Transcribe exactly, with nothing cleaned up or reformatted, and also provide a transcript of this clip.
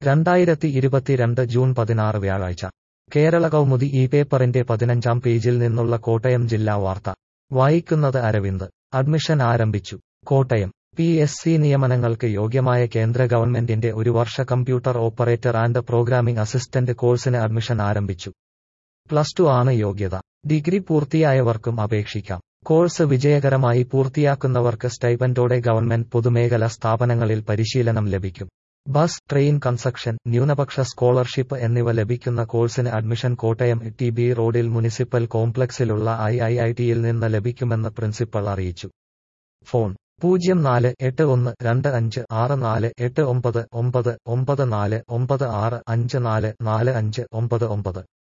രണ്ടായിരത്തി ഇരുപത്തിരണ്ട് ജൂൺ പതിനാറ് വ്യാഴാഴ്ച കേരള കൗമുദി ഈ പേപ്പറിന്റെ പതിനഞ്ചാം പേജിൽ നിന്നുള്ള കോട്ടയം ജില്ലാ വാർത്ത വായിക്കുന്നത് അരവിന്ദ്. അഡ്മിഷൻ ആരംഭിച്ചു. കോട്ടയം പി എസ് സി നിയമനങ്ങൾക്ക് യോഗ്യമായ കേന്ദ്ര ഗവൺമെന്റിന്റെ ഒരു വർഷ computer operator and programming assistant കോഴ്സിന് അഡ്മിഷൻ ആരംഭിച്ചു. പ്ലസ് ടു ആണ് യോഗ്യത. ഡിഗ്രി പൂർത്തിയായവർക്കും അപേക്ഷിക്കാം. കോഴ്സ് വിജയകരമായി പൂർത്തിയാക്കുന്നവർക്ക് സ്റ്റൈപ്പൻഡോടെ ഗവൺമെന്റ് പൊതുമേഖലാ സ്ഥാപനങ്ങളിൽ പരിശീലനം ലഭിക്കും. ബസ്, ട്രെയിൻ കൺസക്ഷൻ, ന്യൂനപക്ഷ സ്കോളർഷിപ്പ് എന്നിവ ലഭിക്കുന്ന കോഴ്സിന് അഡ്മിഷൻ കോട്ടയം ടി ബി റോഡിൽ മുനിസിപ്പൽ കോംപ്ലക്സിലുള്ള ഐ ഐ ഐ ടിയിൽ നിന്ന് ലഭിക്കുമെന്ന് പ്രിൻസിപ്പൽ അറിയിച്ചു. ഫോൺ പൂജ്യം നാല് എട്ട് ഒന്ന് രണ്ട് അഞ്ച് ആറ് നാല് എട്ട് ഒമ്പത് ഒമ്പത് ഒമ്പത് നാല് ഒമ്പത് ആറ് അഞ്ച് നാല് നാല് അഞ്ച് ഒമ്പത് ഒമ്പത്.